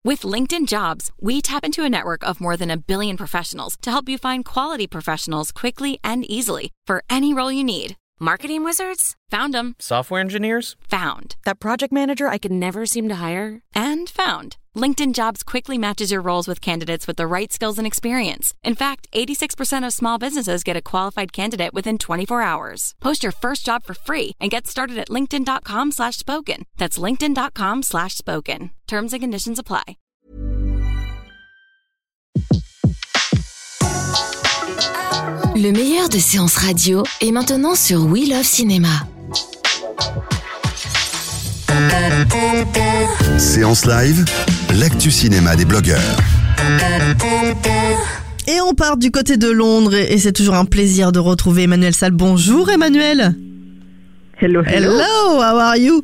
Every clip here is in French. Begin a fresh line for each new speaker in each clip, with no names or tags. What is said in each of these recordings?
With LinkedIn Jobs, we tap into a network of more than 1 billion professionals to help you find quality professionals quickly and easily for any role you need. Marketing wizards? Found them.
Software engineers?
Found. That project manager I could never seem to hire? And found. LinkedIn Jobs quickly matches your roles with candidates with the right skills and experience. In fact, 86% of small businesses get a qualified candidate within 24 hours. Post your first job for free and get started at linkedin.com/spoken. That's linkedin.com/spoken. Terms and conditions apply.
Le meilleur de séances radio est maintenant sur We Love Cinéma.
Séance live, l'actu cinéma des blogueurs.
Et on part du côté de Londres et c'est toujours un plaisir de retrouver Emmanuel Salle. Bonjour Emmanuel.
Hello.
Hello, how are you?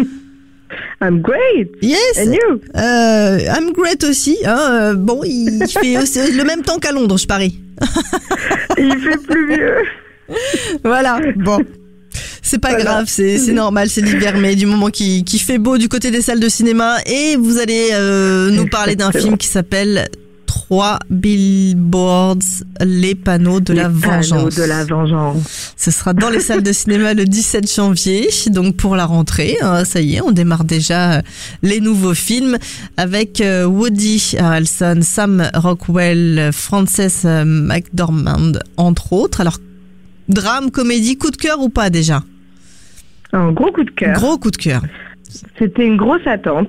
I'm great.
Yes.
And you?
I'm great aussi. Bon, il fait aussi le même temps qu'à Londres, je parie.
Il fait plus vieux.
Voilà, bon. C'est pas grave, c'est normal, c'est l'hiver, mais du moment qu'il fait beau du côté des salles de cinéma. Et vous allez nous parler d'un film qui s'appelle 3 billboards, les panneaux de la vengeance.
De la vengeance.
Ce sera dans les salles de cinéma le 17 janvier, donc pour la rentrée. Ça y est, on démarre déjà les nouveaux films avec Woody Harrelson, Sam Rockwell, Frances McDormand, entre autres. Alors, drame, comédie, coup de cœur ou pas déjà?
Un gros coup de cœur.
Gros coup de cœur.
C'était une grosse attente.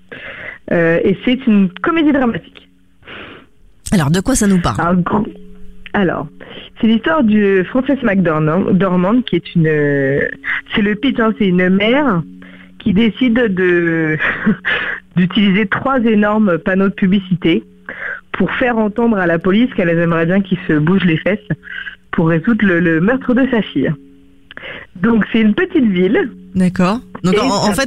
Et c'est une comédie dramatique.
Alors, de quoi ça nous parle?
Alors, c'est l'histoire de Frances McDormand, qui est c'est le pitch, c'est une mère qui décide d'utiliser 3 énormes panneaux de publicité pour faire entendre à la police qu'elle aimerait bien qu'ils se bougent les fesses pour résoudre le meurtre de sa fille. Donc, c'est une petite ville.
D'accord. Donc, en fait,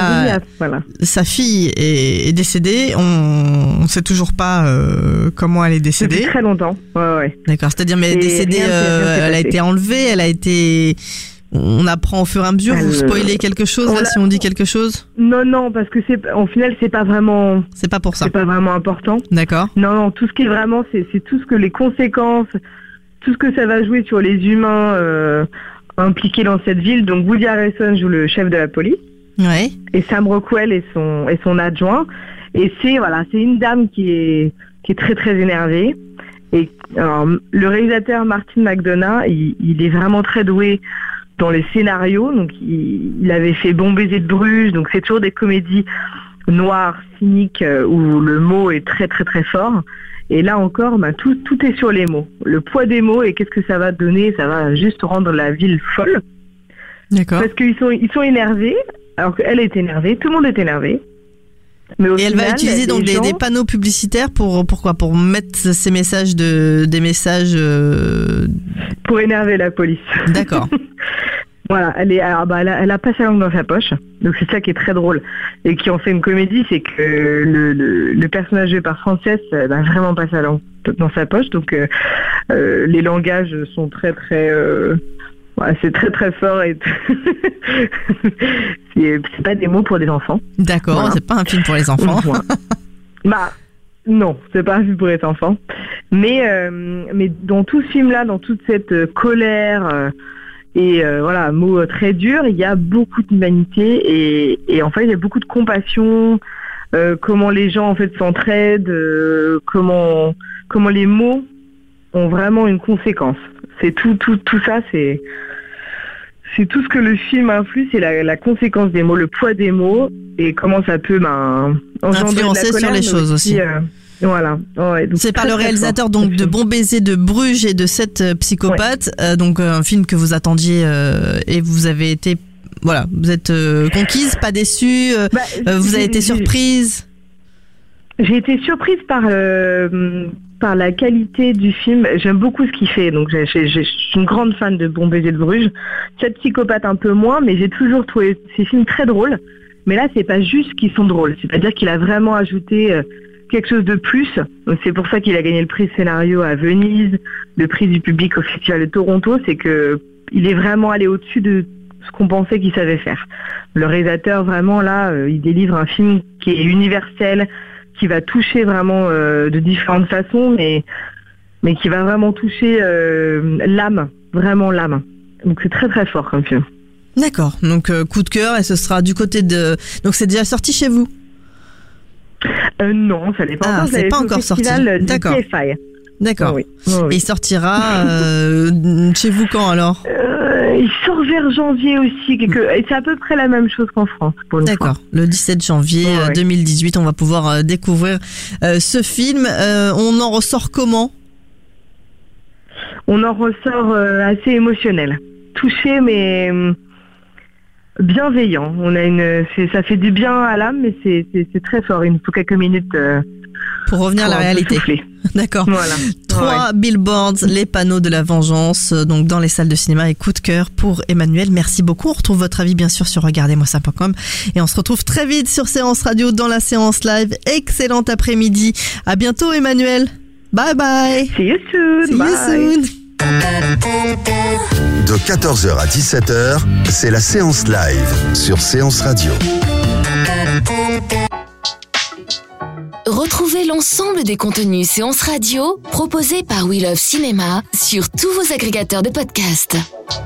sa fille est décédée. On sait toujours pas comment elle est décédée.
Depuis très longtemps. Ouais.
D'accord. C'est-à-dire, mais elle est décédée, elle a été enlevée, elle a été... On apprend au fur et à mesure. Vous spoilez quelque chose, là, si on dit quelque chose?
Non, parce que au final, c'est pas vraiment...
C'est pas pour ça.
C'est pas vraiment important.
D'accord.
Non, tout ce qui est vraiment, c'est tout ce que les conséquences, tout ce que ça va jouer sur les humains... impliqué dans cette ville. Donc Woody Harrelson joue le chef de la police.
Ouais. Et
Sam Rockwell est son adjoint. Et c'est une dame qui est très très énervée. Et alors, le réalisateur Martin McDonagh, il est vraiment très doué dans les scénarios. Donc il avait fait Bon baiser de Bruges. Donc c'est toujours des comédies noires, cyniques, où le mot est très très très fort. Et là encore, tout est sur les mots. Le poids des mots et qu'est-ce que ça va donner? Ça va juste rendre la ville folle.
D'accord.
Parce qu'ils sont énervés, alors qu'elle est énervée, tout le monde est énervé. Mais au final,
elle va utiliser donc des panneaux publicitaires pourquoi? Pour mettre ces messages des messages...
Pour énerver la police.
D'accord.
Voilà, elle a pas sa langue dans sa poche, donc c'est ça qui est très drôle et qui en fait une comédie, c'est que le personnage joué par Frances n'a vraiment pas sa langue dans sa poche, donc les langages sont très très, c'est très très fort et c'est pas des mots pour des enfants.
D'accord, voilà. C'est pas un film pour les enfants.
Non, c'est pas un film pour les enfants, mais dans tout ce film-là, dans toute cette colère. Et mot très dur, il y a beaucoup d'humanité et en fait il y a beaucoup de compassion, comment les gens en fait s'entraident, comment les mots ont vraiment une conséquence. C'est tout ça, c'est tout ce que le film influe, c'est la conséquence des mots, le poids des mots et comment ça peut
influencer sur les choses aussi.
Voilà. Ouais, donc
c'est par le réalisateur donc de Bon baiser de Bruges et de 7 psychopathes, donc un film que vous attendiez et vous avez été vous êtes conquise, pas déçue, vous avez été surprise.
J'ai été surprise par la qualité du film. J'aime beaucoup ce qu'il fait, donc je suis une grande fan de Bon baiser de Bruges. 7 psychopathes un peu moins, mais j'ai toujours trouvé ces films très drôles. Mais là, c'est pas juste qu'ils sont drôles, c'est-à-dire qu'il a vraiment ajouté quelque chose de plus. Donc c'est pour ça qu'il a gagné le prix scénario à Venise, le prix du public au Festival de Toronto, c'est que il est vraiment allé au-dessus de ce qu'on pensait qu'il savait faire. Le réalisateur vraiment là, il délivre un film qui est universel, qui va toucher vraiment de différentes façons, mais qui va vraiment toucher l'âme, vraiment l'âme. Donc c'est très très fort comme film.
D'accord, donc coup de cœur, et ce sera du côté de... Donc c'est déjà sorti chez vous?
Non, ça n'est pas encore.
C'est pas encore sorti. D'accord. D'accord.
Oui.
Et il sortira chez vous quand alors?
Il sort vers janvier aussi. Et c'est à peu près la même chose qu'en France pour une fois.
D'accord. Le 17 janvier 2018, on va pouvoir découvrir ce film. On en ressort comment?
On en ressort assez émotionnel, touché mais bienveillant. Ça fait du bien à l'âme, mais c'est très fort. Il nous faut quelques minutes
pour revenir à la réalité. D'accord.
Voilà.
3 billboards, les panneaux de la vengeance, donc dans les salles de cinéma, et coup de cœur pour Emmanuel. Merci beaucoup. On retrouve votre avis bien sûr sur regardez-moi-ça.com et on se retrouve très vite sur Séance Radio dans la séance live. Excellent après-midi. À bientôt Emmanuel. Bye bye.
See you soon.
See
Bye.
you soon.
De 14h à 17h, c'est la séance live sur Séance Radio.
Retrouvez l'ensemble des contenus Séance Radio proposés par We Love Cinéma sur tous vos agrégateurs de podcasts.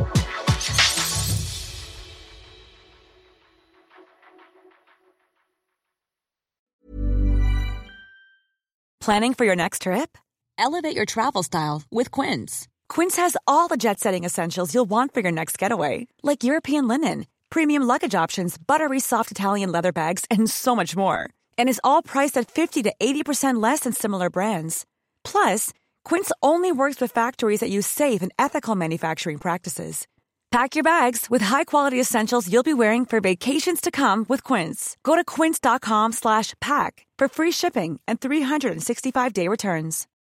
Planning for your next trip? Elevate your travel style with Quince. Quince has all the jet-setting essentials you'll want for your next getaway, like European linen, premium luggage options, buttery soft Italian leather bags, and so much more. And is all priced at 50 to 80% less than similar brands. Plus, Quince only works with factories that use safe and ethical manufacturing practices. Pack your bags with high-quality essentials you'll be wearing for vacations to come with Quince. Go to quince.com/pack for free shipping and 365-day returns.